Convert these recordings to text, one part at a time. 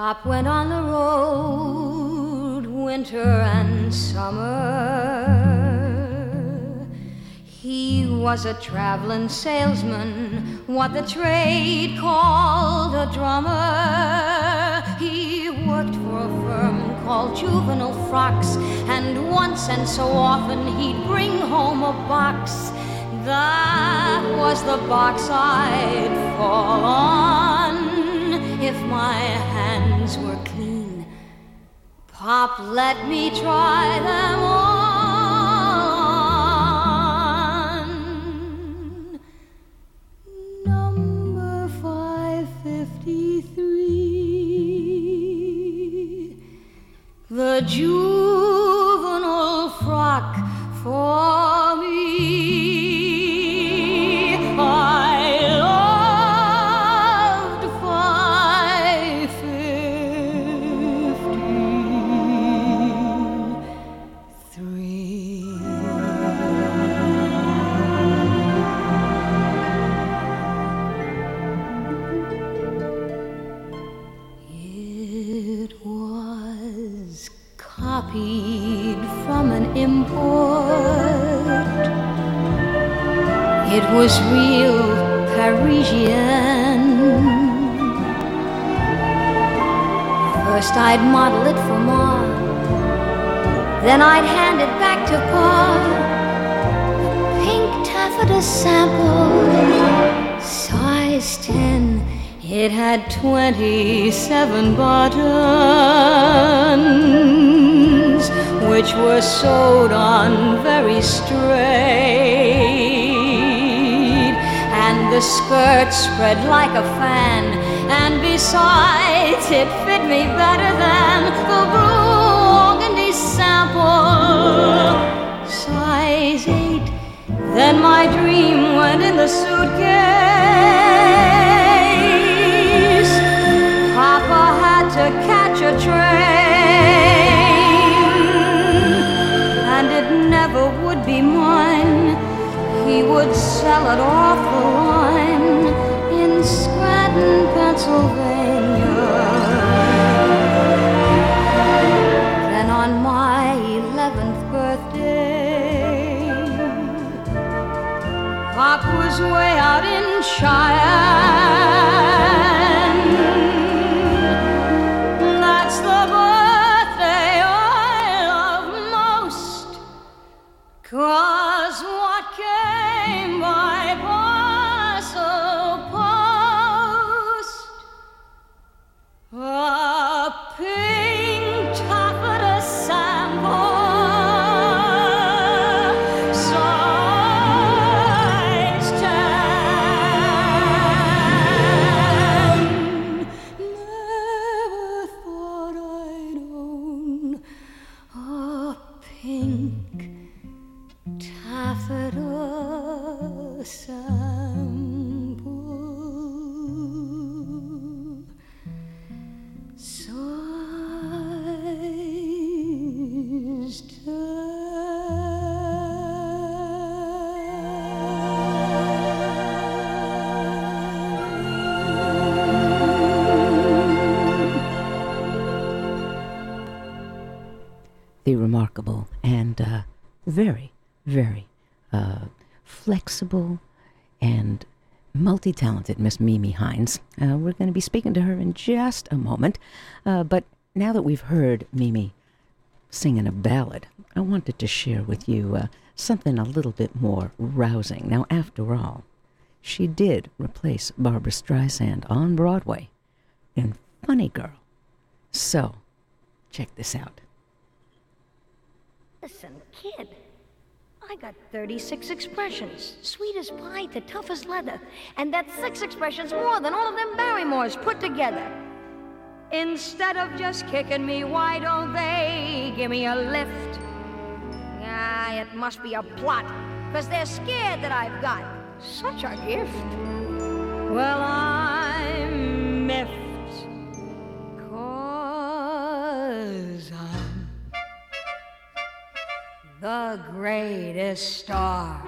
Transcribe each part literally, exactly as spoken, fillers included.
Pop went on the road, winter and summer. He was a traveling salesman, what the trade called a drummer. He worked for a firm called Juvenile Frocks, and once and so often he'd bring home a box. That was the box I'd fall on if my hands were clean. Pop let me try them on. Number five fifty-three, the juvenile frock for me. From an import, it was real Parisian. First I'd model it for Ma, then I'd hand it back to Pa. A pink taffeta sample, size ten. It had twenty-seven buttons, which were sewed on very straight, and the skirt spread like a fan, and besides it fit me better than the blue organdy sample, size eight. Then my dream went in the suitcase. Papa had to catch a train, and it never would be mine. He would sell it off the line in Scranton, Pennsylvania. Then on my eleventh birthday, Pop was way out in Cheyenne. That's the birthday I love most, 'cause what came by parcel post, a pink taffeta sample, size ten. Never thought I'd own a pink taffeta sample, size ten. The remarkable and uh, very, very uh, flexible and multi-talented Miss Mimi Hines. Uh, we're going to be speaking to her in just a moment. Uh, but now that we've heard Mimi singing a ballad, I wanted to share with you uh, something a little bit more rousing. Now, after all, she did replace Barbra Streisand on Broadway in Funny Girl. So, check this out. Listen, kid, I got thirty-six expressions, sweet as pie to tough as leather, and that's six expressions more than all of them Barrymores put together. Instead of just kicking me, why don't they give me a lift? Ah, it must be a plot, 'cause they're scared that I've got such a gift. Well, I'm miffed, 'cause I'm the greatest star.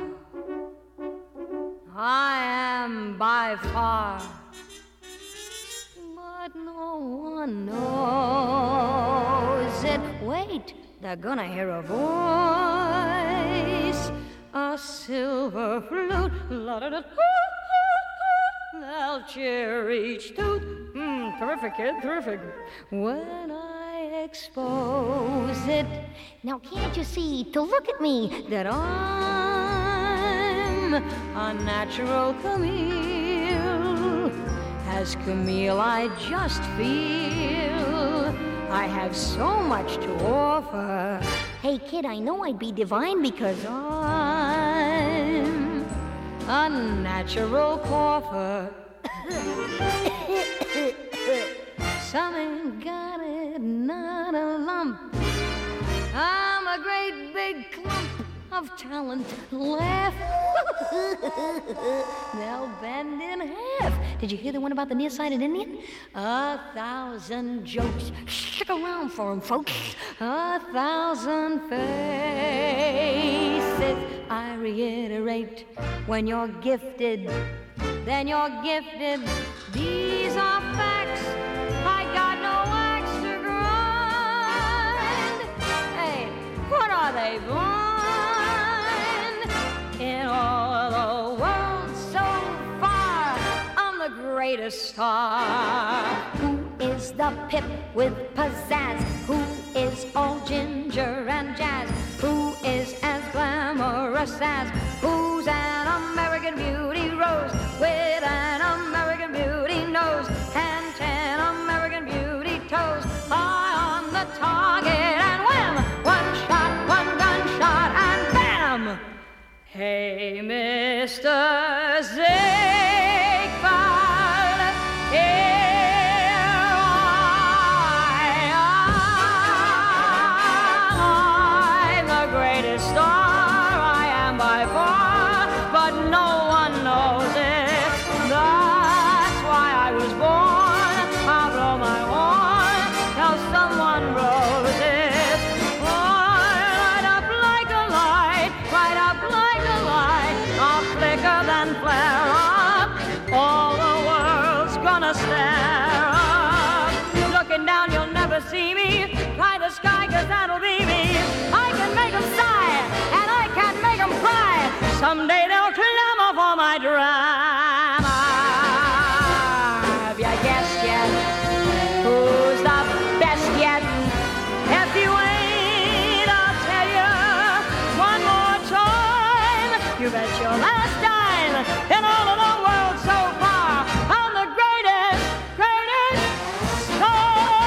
I am by far, but no no one knows it. Wait, they're gonna hear a voice, a silver flute. La-da-da. They'll cheer each toot. Mm, terrific, kid, terrific. When I expose it, now can't you see, to look at me, that I'm a natural Camille? As Camille, I just feel I have so much to offer. Hey, kid, I know I'd be divine because I'm a natural cougher. Some ain't got it, not a lump. I'm a great big clump of talent. Laugh, they'll bend in half. Did you hear the one about the nearsighted Indian? A thousand jokes. Stick around for 'em, folks. A thousand faces. I reiterate, when you're gifted, then you're gifted. These are facts. I got no axe to grind. Hey, what are they, blind? In all the world so far, I'm the greatest star. Who is the pip with pizzazz? Who is all ginger and jazz? Who is as glamorous as? Who's an American beauty rose with an American beauty nose and ten American beauty toes? Eye on the target and wham! One shot, one gunshot and bam! Hey, Mister Ziegfeld, here I am. I'm the greatest star I am by far, but no one knows it. That's why I was born. I'll blow my horn till someone blows it. Light up like a light, light up like a light. I'll flicker then flare up. All the world's gonna stare up. Looking down, you'll never see me. Try the sky, 'cause that'll be me. I can make 'em sigh, and I can make 'em cry. Someday they'll clamor for my drama. Have you guessed yet? Who's the best yet? If you ain't, I'll tell you one more time. You bet your last dime in all of the world so far. I'm the greatest, greatest star.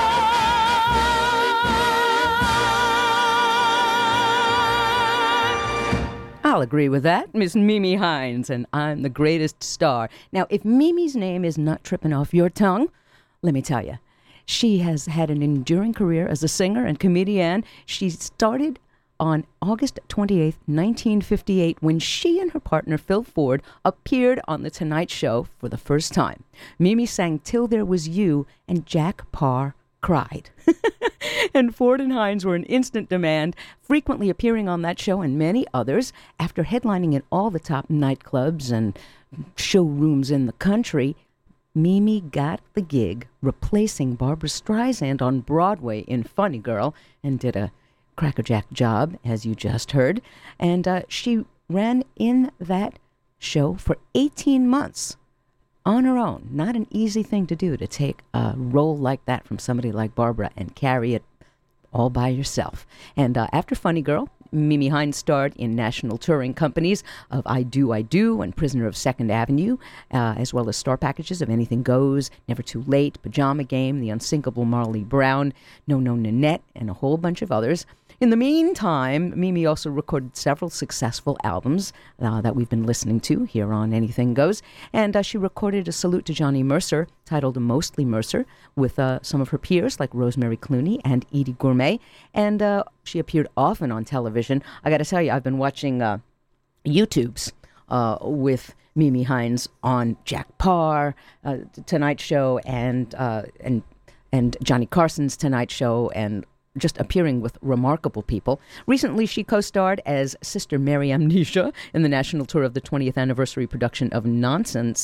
I'll agree with that, Miss Mimi Hines, and I'm the greatest star. Now, if Mimi's name is not tripping off your tongue, let me tell you, she has had an enduring career as a singer and comedian. She started on August twenty-eighth, nineteen fifty-eight, when she and her partner Phil Ford appeared on The Tonight Show for the first time. Mimi sang Till There Was You, and Jack Paar cried. And Ford and Hines were in instant demand, frequently appearing on that show and many others. After headlining in all the top nightclubs and showrooms in the country, Mimi got the gig replacing Barbra Streisand on Broadway in Funny Girl, and did a crackerjack job, as you just heard. And uh, she ran in that show for eighteen months on her own. Not an easy thing to do, to take a role like that from somebody like Barbara and carry it all by yourself. And uh, after Funny Girl, Mimi Hines starred in national touring companies of I Do, I Do and Prisoner of Second Avenue, uh, as well as star packages of Anything Goes, Never Too Late, Pajama Game, The Unsinkable Marley Brown, No No Nanette, and a whole bunch of others. In the meantime, Mimi also recorded several successful albums uh, that we've been listening to here on Anything Goes. And uh, she recorded a salute to Johnny Mercer titled Mostly Mercer with uh, some of her peers like Rosemary Clooney and Edie Gourmet. And uh, she appeared often on television. I got to tell you, I've been watching uh, YouTubes uh, with Mimi Hines on Jack Paar, uh, Tonight Show, and uh, and and Johnny Carson's Tonight Show, and just appearing with remarkable people. Recently, she co-starred as Sister Mary Amnesia in the national tour of the twentieth anniversary production of Nonsense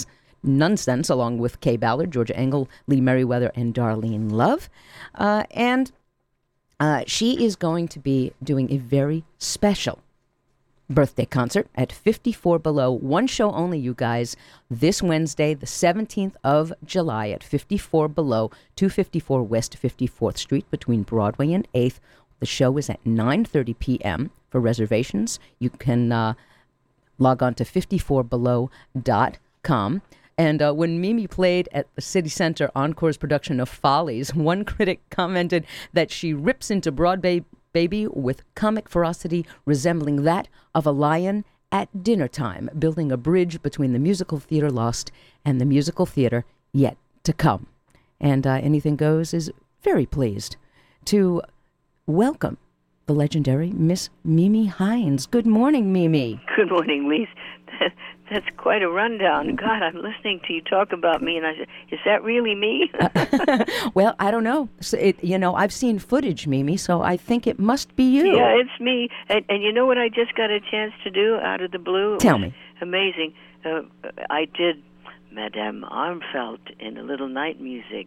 Nonsense, along with Kay Ballard, Georgia Engel, Lee Merriweather, and Darlene Love. Uh, and uh, she is going to be doing a very special birthday concert at fifty-four Below. One show only, you guys, this Wednesday, the seventeenth of July at fifty-four Below, two fifty-four West fifty-fourth Street between Broadway and eighth. The show is at nine thirty p.m. For reservations, you can uh, log on to fifty-four below dot com. And uh, when Mimi played at the City Center Encore's production of Follies, one critic commented that she rips into Broadway Baby with comic ferocity resembling that of a lion at dinner time, building a bridge between the musical theater lost and the musical theater yet to come. And uh, Anything Goes is very pleased to welcome the legendary Miss Mimi Hines. Good morning, Mimi. Good morning, Lise. That, that's quite a rundown. God, I'm listening to you talk about me, and I said, is that really me? uh, well, I don't know. So it, you know, I've seen footage, Mimi, so I think it must be you. Yeah, it's me. And, and you know what I just got a chance to do out of the blue? It Tell me. Amazing. Uh, I did Madame Armfeldt in a little night music.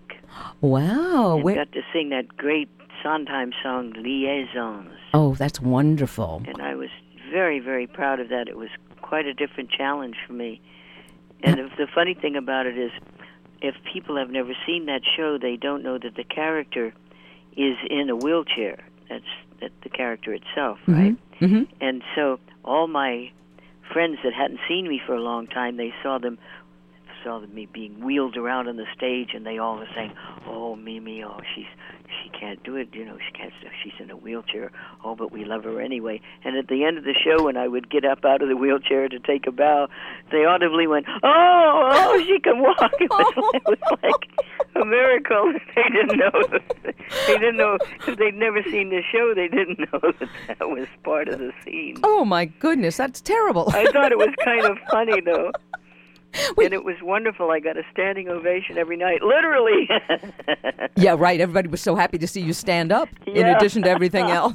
Wow. I got to sing that great Sondheim song, Liaisons. Oh, that's wonderful. And I was very, very proud of that. It was quite a different challenge for me. And if the funny thing about it is, if people have never seen that show, they don't know that the character is in a wheelchair. That's, that's the character itself, right? Mm-hmm. Mm-hmm. And so all my friends that hadn't seen me for a long time, they saw them saw me being wheeled around on the stage, and they all were saying, "Oh, Mimi, oh, she's she can't do it. You know, she can't. She's in a wheelchair. Oh, but we love her anyway." And at the end of the show, when I would get up out of the wheelchair to take a bow, they audibly went, "Oh, oh, she can walk." It was, it was like a miracle. They didn't know. They didn't know because they'd never seen the show. They didn't know that that was part of the scene. Oh my goodness, that's terrible. I thought it was kind of funny, though. And it was wonderful. I got a standing ovation every night, literally. Yeah, right. Everybody was so happy to see you stand up, yeah. in addition to everything else.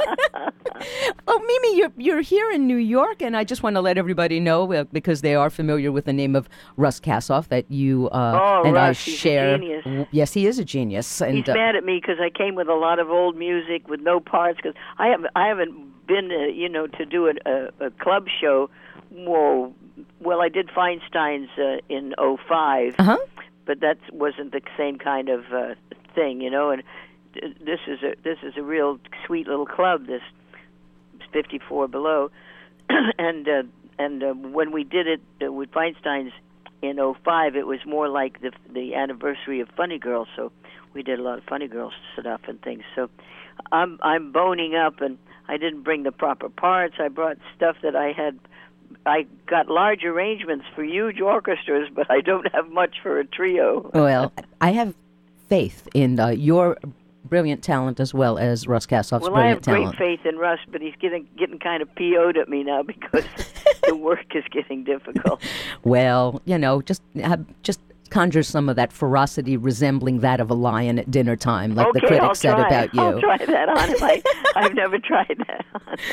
Oh, Mimi, you're you're here in New York, and I just want to let everybody know, uh, because they are familiar with the name of Russ Kassoff, that you uh, oh, and Russ, I he's share. A genius. Yes, he is a genius. And, he's uh, mad at me because I came with a lot of old music with no parts. Because I haven't I haven't been, uh, you know, to do a, a, a club show. Whoa. Well, I did Feinstein's uh, in oh five, uh-huh. but that wasn't the same kind of uh, thing, you know. And this is a this is a real sweet little club. This fifty-four Below, and uh, and uh, when we did it uh, with Feinstein's in oh five, it was more like the the anniversary of Funny Girl, so we did a lot of Funny Girl stuff and things. So I'm I'm boning up, and I didn't bring the proper parts. I brought stuff that I had. I got large arrangements for huge orchestras, but I don't have much for a trio. Well, I have faith in uh, your brilliant talent as well as Russ Kassoff's well, brilliant talent. Well, I have great faith in Russ, but he's getting getting kind of P O'd at me now because the work is getting difficult. Well, you know, just have, just conjure some of that ferocity resembling that of a lion at dinner time, like okay, the critics I'll said try. about you. I'll try that on him. I, I've never tried that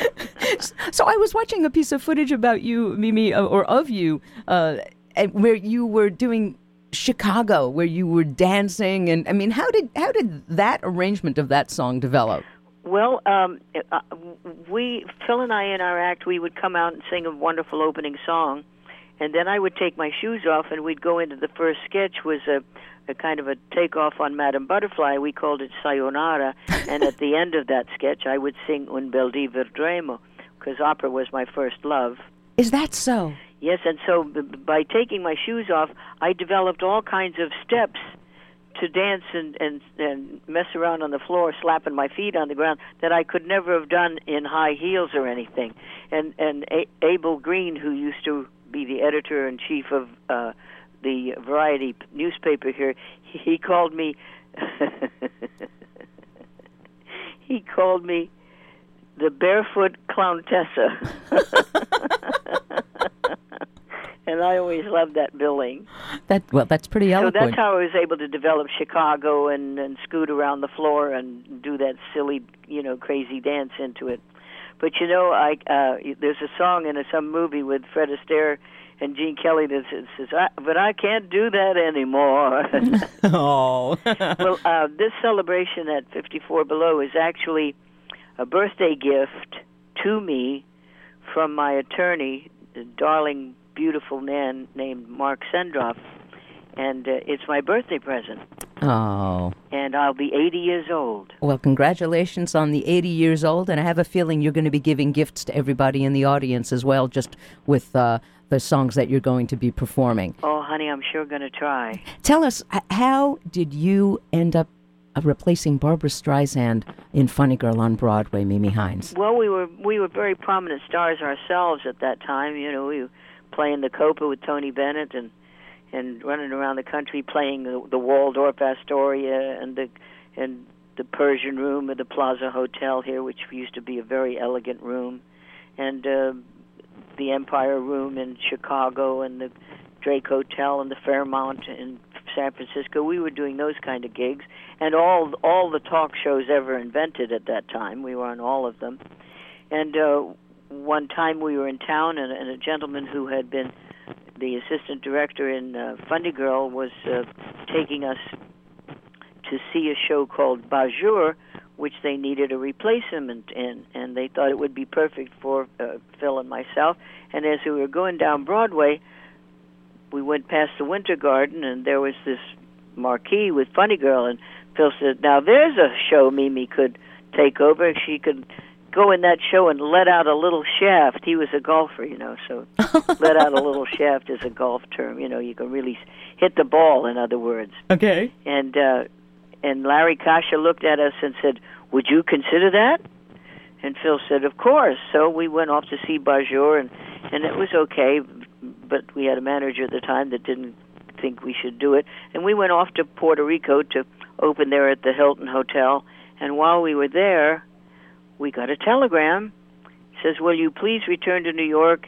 on. So I was watching a piece of footage about you, Mimi, uh, or of you, uh, where you were doing Chicago, where you were dancing, and I mean, how did how did that arrangement of that song develop? Well, um, uh, we Phil and I in our act, we would come out and sing a wonderful opening song. And then I would take my shoes off, and we'd go into the first sketch, was a, a kind of a takeoff on Madame Butterfly. We called it Sayonara. And at the end of that sketch, I would sing Un bel dì vedremo, because opera was my first love. Is that so? Yes, and so b- by taking my shoes off, I developed all kinds of steps to dance and, and, and mess around on the floor, slapping my feet on the ground, that I could never have done in high heels or anything. And, and a- Abel Green, who used to be the editor-in-chief of uh, the Variety newspaper here, he, he called me he called me the barefoot clowntessa. And I always loved that billing. That well, that's pretty eloquent. So that's how I was able to develop Chicago and, and scoot around the floor and do that silly, you know, crazy dance into it. But you know, I uh, there's a song in a, some movie with Fred Astaire And Gene Kelly does, says, I, but I can't do that anymore. Oh. Well, uh, this celebration at fifty-four Below is actually a birthday gift to me from my attorney, a darling, beautiful man named Mark Sendroff. And uh, it's my birthday present. Oh. And I'll be eighty years old. Well, congratulations on the eighty years old, and I have a feeling you're going to be giving gifts to everybody in the audience as well, just with uh, the songs that you're going to be performing. Oh, honey, I'm sure going to try. Tell us, h- how did you end up uh, replacing Barbra Streisand in Funny Girl on Broadway, Mimi Hines? Well, we were we were very prominent stars ourselves at that time. You know, we were playing the Copa with Tony Bennett and and running around the country playing the, the Waldorf Astoria and the and the Persian Room at the Plaza Hotel here, which used to be a very elegant room, and uh, the Empire Room in Chicago and the Drake Hotel and the Fairmont in San Francisco. We were doing those kind of gigs, and all all the talk shows ever invented at that time. We were on all of them. And uh, one time we were in town, and, and a gentleman who had been the assistant director in uh, Funny Girl was uh, taking us to see a show called Bajur, which they needed a replacement in, and they thought it would be perfect for uh, Phil and myself. And as we were going down Broadway, we went past the Winter Garden, and there was this marquee with Funny Girl, and Phil said, now there's a show Mimi could take over. She could go in that show and let out a little shaft. He was a golfer, you know, so let out a little shaft is a golf term. You know, you can really hit the ball, in other words. Okay. And uh, and Larry Kasha looked at us and said, would you consider that? And Phil said, of course. So we went off to see Bajur, and, and it was okay, but we had a manager at the time that didn't think we should do it. And we went off to Puerto Rico to open there at the Hilton Hotel. And while we were there, we got a telegram. It says, will you please return to New York?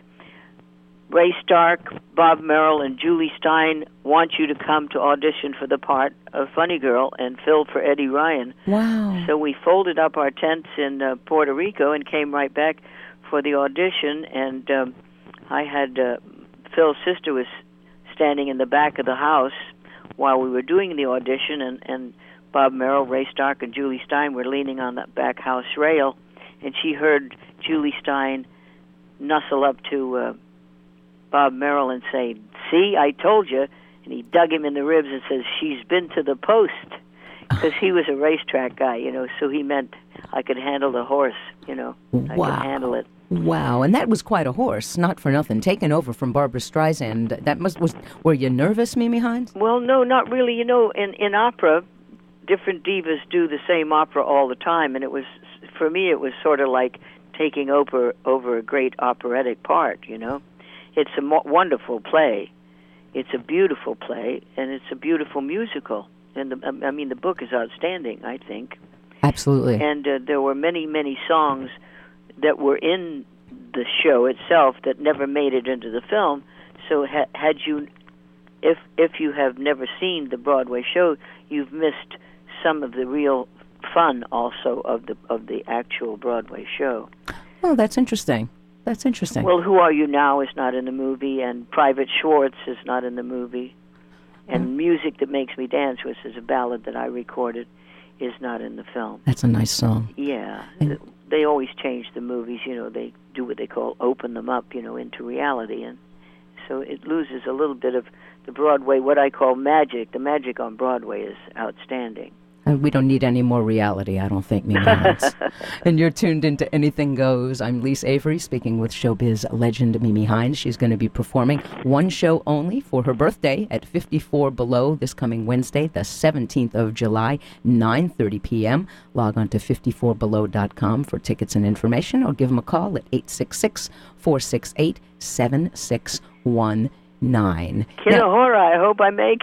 Ray Stark, Bob Merrill, and Julie Stein want you to come to audition for the part of Funny Girl, and Phil for Eddie Ryan. Wow. So we folded up our tents in uh, Puerto Rico and came right back for the audition, and um, I had uh, Phil's sister was standing in the back of the house while we were doing the audition, and, and Bob Merrill, Ray Stark, and Julie Stein were leaning on that back house rail, and she heard Julie Stein nuzzle up to uh, Bob Merrill and say, see, I told you, and he dug him in the ribs and says, she's been to the post, because he was a racetrack guy, you know, so he meant I could handle the horse, you know, I Wow. could handle it. Wow, and that was quite a horse, not for nothing, taken over from Barbra Streisand. That must was. Were you nervous, Mimi Hines? Well, no, not really. You know, in, in opera, different divas do the same opera all the time, and it was, for me, it was sort of like taking over over a great operatic part, you know. It's a mo- wonderful play. It's a beautiful play, and it's a beautiful musical. And the, I mean, the book is outstanding, I think. Absolutely. And uh, there were many, many songs that were in the show itself that never made it into the film. So ha- had you, if if you have never seen the Broadway show, you've missed some of the real fun also of the of the actual Broadway show. Oh, that's interesting. That's interesting. Well, Who Are You Now is not in the movie, and Private Schwartz is not in the movie, and mm. Music That Makes Me Dance, which is a ballad that I recorded, is not in the film. That's a nice song. Yeah. And they always change the movies, you know, they do what they call open them up, you know, into reality, and so it loses a little bit of the Broadway, what I call magic. The magic on Broadway is outstanding. Uh, we don't need any more reality, I don't think, Mimi Hines. And you're tuned into Anything Goes. I'm Lise Avery, speaking with showbiz legend Mimi Hines. She's going to be performing one show only for her birthday at fifty-four Below this coming Wednesday, the seventeenth of July, nine thirty p.m. Log on to fifty-four below dot com for tickets and information, or give them a call at eight six six, four six eight, seven six one nine. Kinahora, I hope I make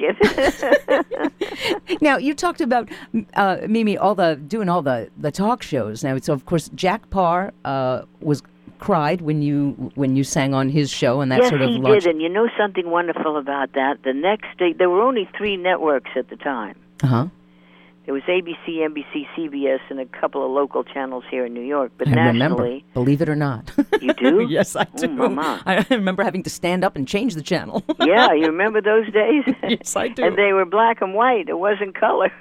it. Now, you talked about, uh, Mimi, all the doing all the, the talk shows. Now, so of course, Jack Parr uh, was cried when you when you sang on his show, and that yes, sort of he launched. did. And you know something wonderful about that? The next day, there were only three networks at the time. Uh huh. There was A B C, N B C, C B S, and a couple of local channels here in New York. But I nationally, remember, believe it or not. You do? Yes, I do. Oh, Mama. I remember having to stand up and change the channel. Yeah, you remember those days? Yes, I do. And they were black and white. It wasn't color.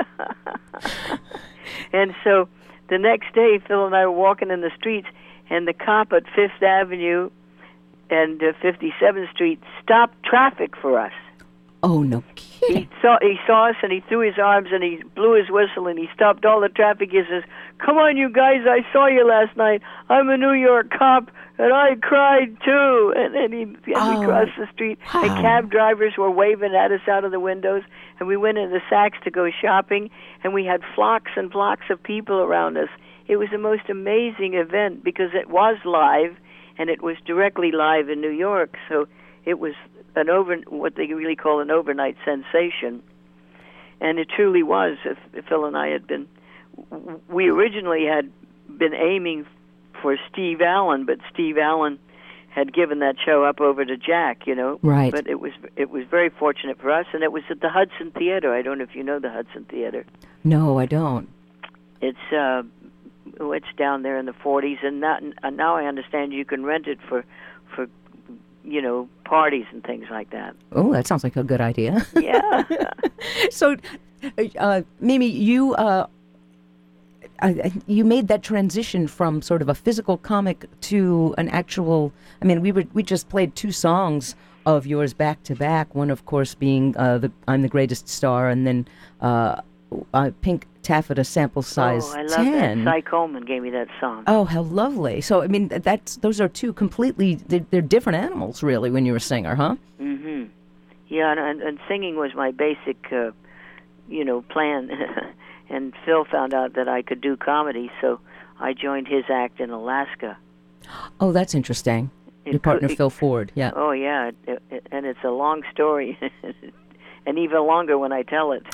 And so the next day, Phil and I were walking in the streets, and the cop at Fifth Avenue and uh, fifty-seventh Street stopped traffic for us. Oh, no kidding. He saw he saw us, and he threw his arms, and he blew his whistle, and he stopped all the traffic. He says, "Come on, you guys, I saw you last night. I'm a New York cop, and I cried too." And then he, and Oh, we crossed the street, wow. and cab drivers were waving at us out of the windows, and we went into Saks to go shopping, and we had flocks and flocks of people around us. It was the most amazing event because it was live, and it was directly live in New York, so it was an over what they really call an overnight sensation, and it truly was. If, if Phil and I had been, we originally had been aiming for Steve Allen, but Steve Allen had given that show up over to Jack, you know. Right. But it was it was very fortunate for us, and it was at the Hudson Theater. I don't know if you know the Hudson Theater. No, I don't. It's uh, oh, it's down there in the forties, and now, and now I understand you can rent it for for. you know, parties and things like that. Oh, that sounds like a good idea. Yeah. So, uh, Mimi, you uh, uh, you made that transition from sort of a physical comic to an actual. I mean, we were we just played two songs of yours back to back. One, of course, being uh, the "I'm the Greatest Star," and then uh, uh, Pink Taffeta Sample Size Oh, I love ten. that. Cy Coleman gave me that song. Oh, how lovely! So, I mean, that's those are two completely they're, they're different animals, really, when you're a singer, huh? Mm-hmm. Yeah, and, and, and singing was my basic, uh, you know, plan. And Phil found out that I could do comedy, so I joined his act in Alaska. Oh, that's interesting. It Your partner, could- Phil Ford, yeah. Oh, yeah, it, it, and it's a long story, and even longer when I tell it.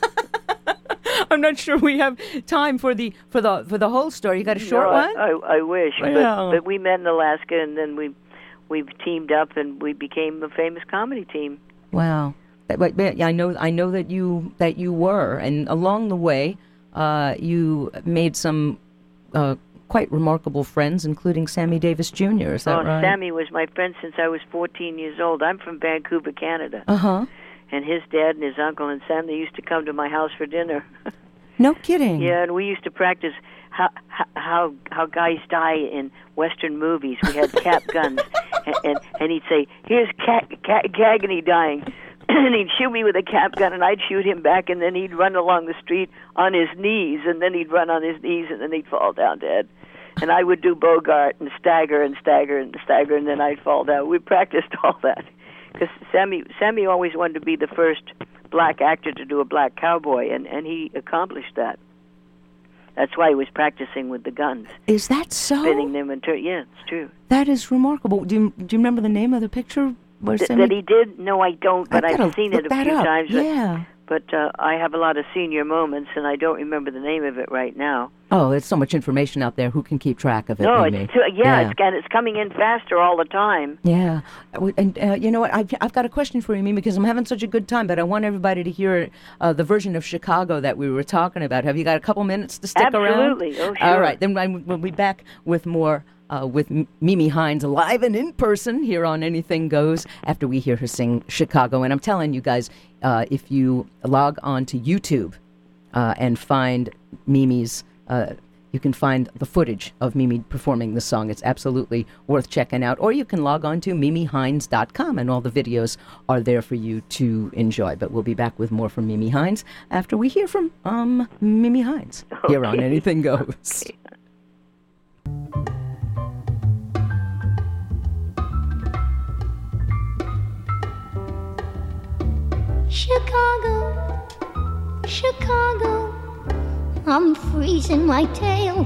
I'm not sure we have time for the for the for the whole story. You got a short No, one? I, I, I wish, Well. but, but we met in Alaska, and then we we teamed up, and we became a famous comedy team. Wow. That- but- but I know I know that you that you were, and along the way, uh, you made some uh, quite remarkable friends, including Sammy Davis Junior Is that oh, right? Sammy was my friend since I was fourteen years old. I'm from Vancouver, Canada. Uh huh. And his dad and his uncle and Sam, they used to come to my house for dinner. No kidding. Yeah, and we used to practice how how how guys die in Western movies. We had cap guns, and, and and he'd say, "Here's Ca- Ca- Cagney dying," and he'd shoot me with a cap gun, and I'd shoot him back, and then he'd run along the street on his knees, and then he'd run on his knees, and then he'd fall down dead. And I would do Bogart and stagger and stagger and stagger, and then I'd fall down. We practiced all that. Because Sammy, Sammy always wanted to be the first black actor to do a black cowboy, and, and he accomplished that. That's why he was practicing with the guns, Is that so? spinning them and turn. Yeah, it's true. That is remarkable. Do you, do you remember the name of the picture? Where Th- Sammy... that he did? No, I don't, but I've I've gotta seen look it a that few up. times. But, Yeah. but uh, I have a lot of senior moments, and I don't remember the name of it right now. Oh, there's so much information out there. Who can keep track of it? No, Mimi? it's too, yeah, It's, and it's coming in faster all the time. Yeah, and uh, you know what? I've, I've got a question for you, Mimi, because I'm having such a good time, but I want everybody to hear uh, the version of Chicago that we were talking about. Have you got a couple minutes to stick around? Absolutely. Oh, sure. All right, then I- we'll be back with more uh, with M- Mimi Hines live and in person here on Anything Goes after we hear her sing Chicago. And I'm telling you guys, uh, if you log on to YouTube uh, and find Mimi's... Uh, You can find the footage of Mimi performing the song. It's absolutely worth checking out. Or you can log on to mimi hines dot com, and all the videos are there for you to enjoy. But we'll be back with more from Mimi Hines after we hear from um Mimi Hines here on Okay. Anything Goes. Okay. Chicago, Chicago, I'm freezing my tail.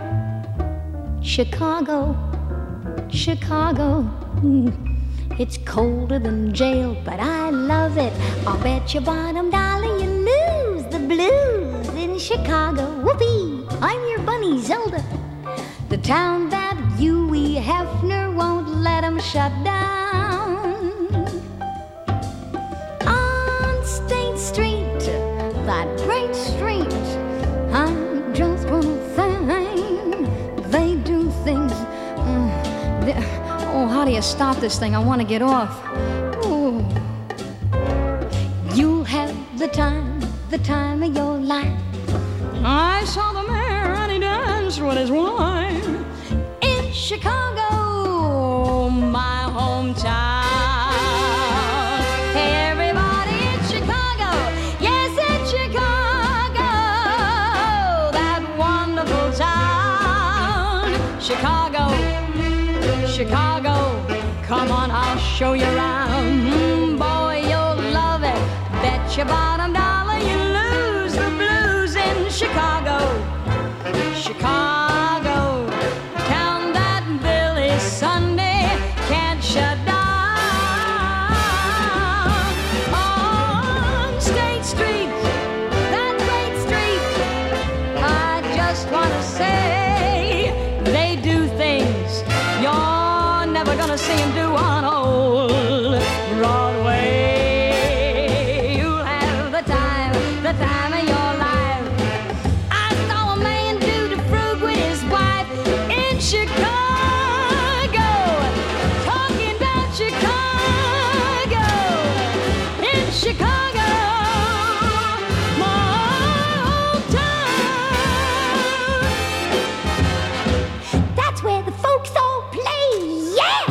Chicago, Chicago, mm, it's colder than jail, but I love it. I'll bet your bottom dollar you lose the blues in Chicago. Whoopee, I'm your bunny Zelda, the town that Huey Hefner won't let him shut down. On State Street, that great street Oh, how do you stop this thing? I want to get off. Ooh. You'll have the time, the time of your life. I saw the mayor and he danced with his wife in Chicago, my hometown. Hey, everybody in Chicago, yes, in Chicago, that wonderful town. Chicago, Chicago, come on, I'll show you around. Mm, boy, you'll love it, bet your bottom dollar you lose the blues in Chicago. Chicago, town that Billy Sunday can't shut down. On State Street, that great street, I just want to say they do things you're never gonna see them do on old Broadway. You'll have the time, the time of your life. I saw a man do the frug with his wife in Chicago, talking about Chicago, in Chicago, my hometown. That's where the folks all play, yeah!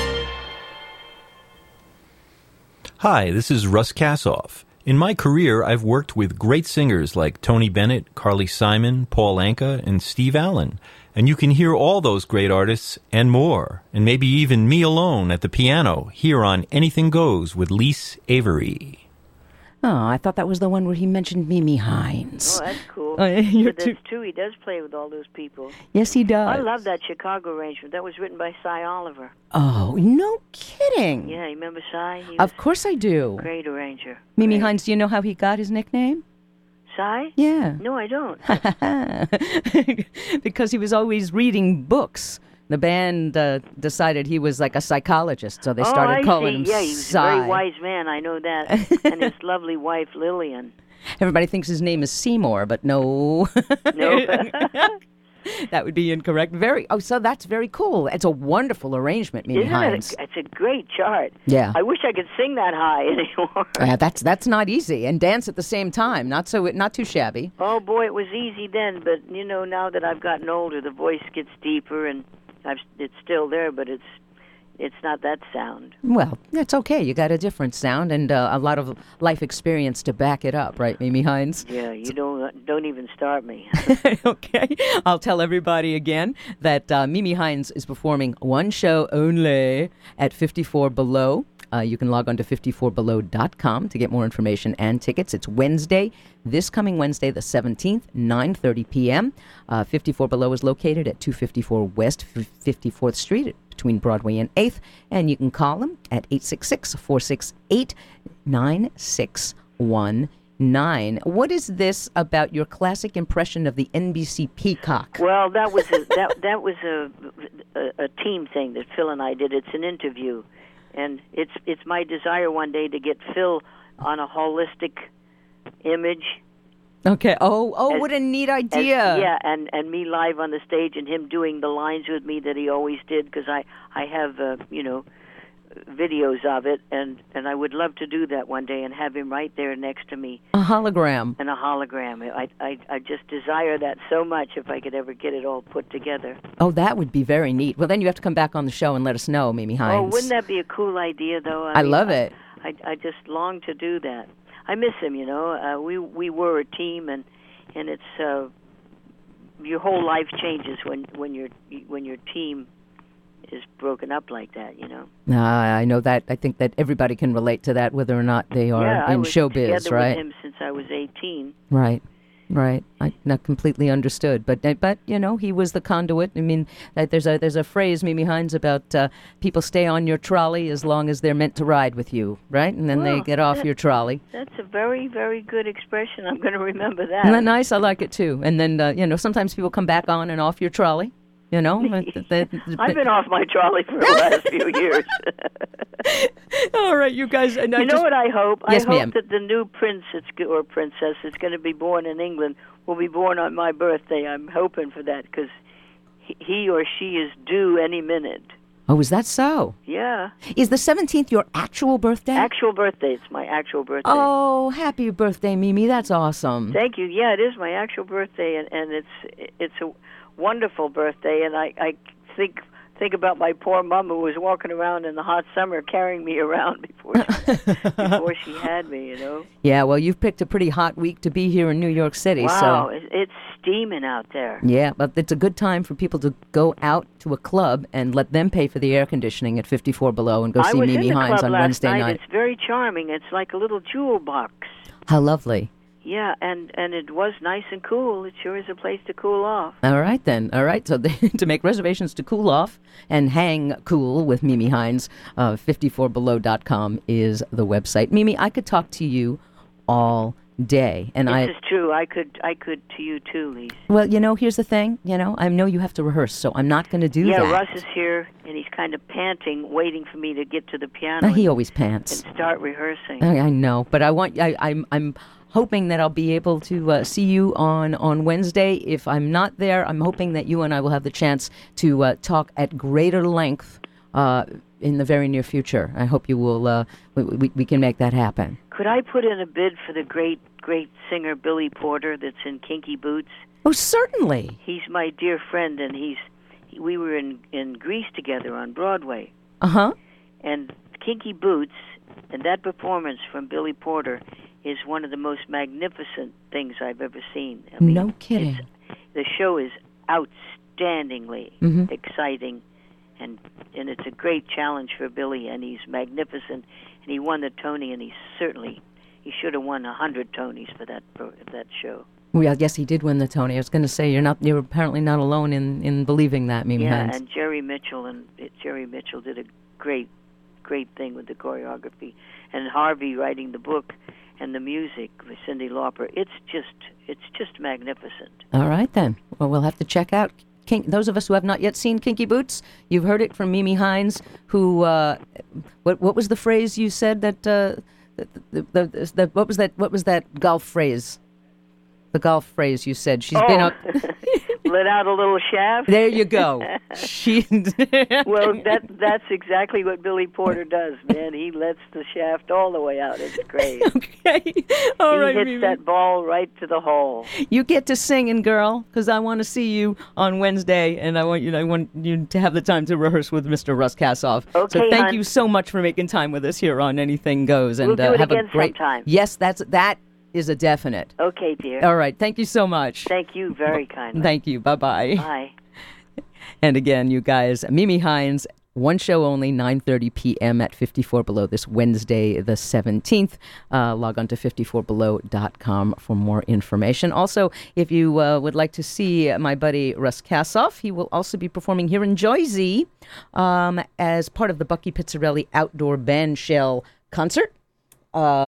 Hi, this is Russ Kassoff. In my career, I've worked with great singers like Tony Bennett, Carly Simon, Paul Anka, and Steve Allen. And you can hear all those great artists and more, and maybe even me alone at the piano here on Anything Goes with Lise Avery. Oh, I thought that was the one where he mentioned Mimi Hines. Oh, that's cool. Oh, you're But too- that's true. He does play with all those people. Yes, he does. I love that Chicago arrangement. That was written by Cy Oliver. Oh, no kidding. Yeah, you remember Cy? He was Of course I do. a great arranger. Mimi Great. Hines, do you know how he got his nickname? Cy? Yeah. No, I don't. Because he was always reading books. The band uh, decided he was like a psychologist, so they started oh, I calling see. him Yeah, he was Cy. a very wise man. I know that. And his lovely wife, Lillian. Everybody thinks his name is Seymour, but no. No. That would be incorrect. Very. Oh, so that's very cool. It's a wonderful arrangement, Mimi Isn't Hines. it? A, it's a great chart. Yeah. I wish I could sing that high anymore. Uh, that's that's not easy, and dance at the same time. Not so not too shabby. Oh boy, it was easy then, but you know, now that I've gotten older, the voice gets deeper, and I've, it's still there, but it's it's not that sound. Well, that's okay. You got a different sound and uh, a lot of life experience to back it up, right, Mimi Hines? Yeah, you don't don't even start me. Okay. I'll tell everybody again that uh, Mimi Hines is performing one show only at fifty-four Below. Uh, you can log on to fifty-four below dot com to get more information and tickets. It's Wednesday, this coming Wednesday, the seventeenth, nine thirty p.m. Uh, fifty-four Below is located at two fifty-four West fifty-fourth Street between Broadway and eighth. And you can call them at eight six six, four six eight, nine six one nine. What is this about your classic impression of the N B C Peacock? Well, that was a, that that was a, a a team thing that Phil and I did. It's an interview, and it's it's my desire one day to get Phil on a holistic image. Okay. Oh, oh, As- what a neat As- idea. yeah, and and me live on the stage, and him doing the lines with me that he always did, because I I have uh, you know videos of it, and and I would love to do that one day and have him right there next to me A hologram. and a hologram. I I I just desire that so much if I could ever get it all put together. Oh, that would be very neat. Well, then you have to come back on the show and let us know, Mimi Hines. Oh, wouldn't that be a cool idea, though? I mean, love it. I, I I just long to do that. I miss him, you know. Uh, we we were a team, and and it's uh, your whole life changes when when your when your team is broken up like that, you know. Uh, I know that. I think that everybody can relate to that, whether or not they are yeah, I in was showbiz, together right? with him since I was eighteen. Right. Right, I not completely understood, but but you know he was the conduit. I mean, uh, there's a there's a phrase, Mimi Hines, about uh, people stay on your trolley as long as they're meant to ride with you, right? And then they Well, get off that- your trolley. That's a very very good expression. I'm going to remember that. Isn't that nice? I like it too. And then uh, you know sometimes people come back on and off your trolley. You know, But- but- I've been off my trolley for the last few years. All right, you guys. And I You know just, what I hope? Yes, I hope ma'am. that the new prince that's go- or princess that's going to be born in England will be born on my birthday. I'm hoping for that because he, he or she is due any minute. Oh, is that so? Yeah. Is the seventeenth your actual birthday? Actual birthday. It's my actual birthday. Oh, happy birthday, Mimi. That's awesome. Thank you. Yeah, it is my actual birthday, and, and it's it's a wonderful birthday, and I, I think think about my poor mom who was walking around in the hot summer carrying me around before she, before she had me, you know. Yeah, well, you've picked a pretty hot week to be here in New York City. Wow, So. it, it's steaming out there. Yeah, but it's a good time for people to go out to a club and let them pay for the air conditioning at fifty-four below and go I see was Mimi in the Hines club on last Wednesday night. night. It's very charming. It's like a little jewel box. How lovely. Yeah, and, and it was nice and cool. It sure is a place to cool off. All right, then. All right. So to make reservations to cool off and hang cool with Mimi Hines, uh, fifty-four below dot com is the website. Mimi, I could talk to you all day. And This I, is true. I could I could to you too, Lise. well, you know, here's the thing. You know, I know you have to rehearse, so I'm not going to do Yeah, that. Russ is here, and he's kind of panting, waiting for me to get to the piano Uh, he and, always pants. and start rehearsing. I, I know, but I want. I, I'm. I'm hoping that I'll be able to uh, see you on on Wednesday. If I'm not there, I'm hoping that you and I will have the chance to uh, talk at greater length uh, in the very near future. I hope you will. Uh, we, we, we can make that happen. Could I put in a bid for the great, great singer Billy Porter that's in Kinky Boots? Oh, certainly. He's my dear friend, and he's he, we were in, in Greece together on Broadway. Uh huh. And Kinky Boots and that performance from Billy Porter is one of the most magnificent things I've ever seen. I mean, No kidding. it's- The show is outstandingly Mhm. exciting, and and it's a great challenge for Billy, and he's magnificent, and he won the Tony, and he certainly he should have won a hundred Tonys for that for that show. Well, I guess he did win the Tony. I was going to say you're not. You're apparently not alone in, in believing that, Mimi Yeah, Hines. and Jerry Mitchell and uh, Jerry Mitchell did a great, great thing with the choreography, and Harvey writing the book and the music with Cyndi Lauper. It's just, it's just magnificent. All right, then. Well, we'll have to check out Kink. Those of us who have not yet seen Kinky Boots, you've heard it from Mimi Hines, who, uh, what what was the phrase you said that, uh, the, the, the, the, what was that, what was that golf phrase? The golf phrase you said. She's oh, been up. let out a little shaft. There you go. She. Well, that that's exactly what Billy Porter does, man. He lets the shaft all the way out. It's great. Okay. All he right, hits Mimi. that ball right to the hole. You get to singing, girl, because I want to see you on Wednesday, and I want you. I want you to have the time to rehearse with Mister Russ Kassoff. Okay, so thank hon. you so much for making time with us here on Anything Goes, and We'll do uh, it have again a great sometime. Yes, that's that is a definite. Okay, dear. All right, thank you so much. Thank you very kindly. Thank you. Bye bye. Bye. And again, you guys, Mimi Hines. One show only, nine thirty p.m. at fifty-four below this Wednesday, the seventeenth. Uh, log on to fifty-four below dot com for more information. Also, if you uh, would like to see my buddy Russ Kassoff, he will also be performing here in Jersey um, as part of the Bucky Pizzarelli Outdoor Band Shell concert. Uh,